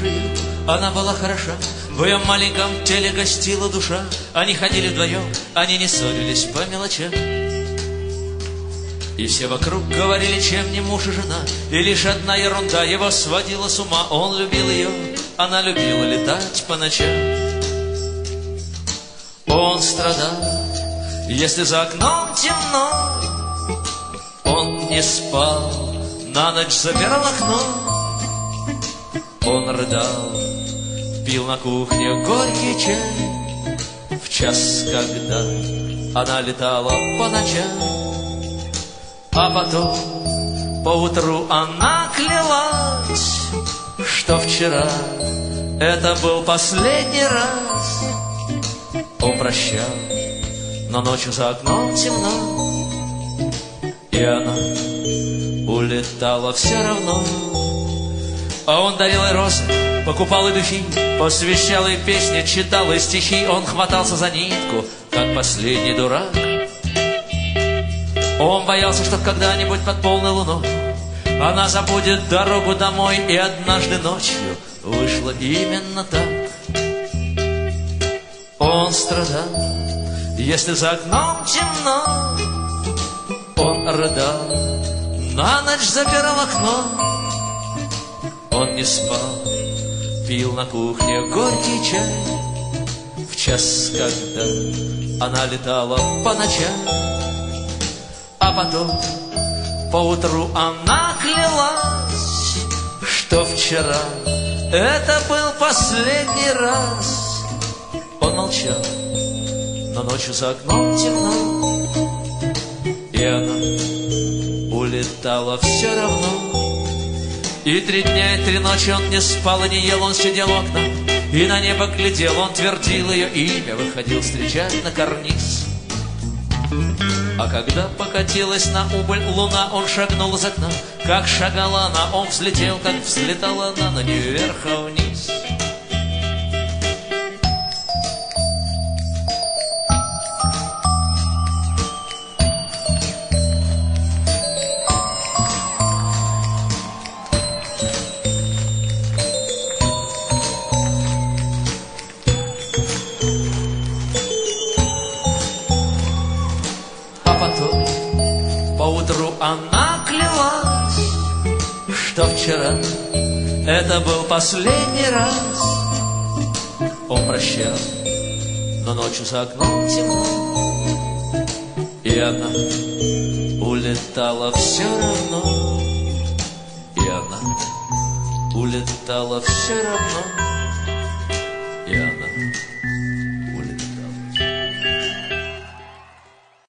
ею она была хороша. В ее маленьком теле гостила душа. Они ходили вдвоем, они не ссорились по мелочам. И все вокруг говорили, чем не муж и жена. И лишь одна ерунда его сводила с ума. Он любил ее, она любила летать по ночам. Он страдал, если за окном темно. Он не спал, на ночь запирал окно. Он рыдал, пил на кухне горький чай. В час, когда она летала по ночам. А потом поутру она клялась, что вчера это был последний раз. Он прощал, но ночью за окном темно. И она улетала все равно. А он дарил ей розы, покупал ей духи, посвящал ей песни, читал ей стихи. Он хватался за нитку, как последний дурак. Он боялся, что когда-нибудь под полной луной она забудет дорогу домой. И однажды ночью вышло именно так. Он страдал, если за окном темно. Он рыдал, на ночь запирал окно. Он не спал, пил на кухне горький чай. В час, когда она летала по ночам. А потом поутру она клялась, что вчера это был последний раз. Он молчал, но ночью за окном темно. И она улетала все равно. И 3 дня и 3 ночи он не спал и не ел. Он сидел у окна и на небо глядел. Он твердил ее имя, выходил встречать на карниз. А когда покатилась на убыль луна, он шагнул из окна. Как шагала она, он взлетел, как взлетала она, но не вверх, а вниз. Поутру она клялась, что вчера это был последний раз. Он прощал, но ночью за окном темно. И она улетала все равно. И она улетала все равно. И она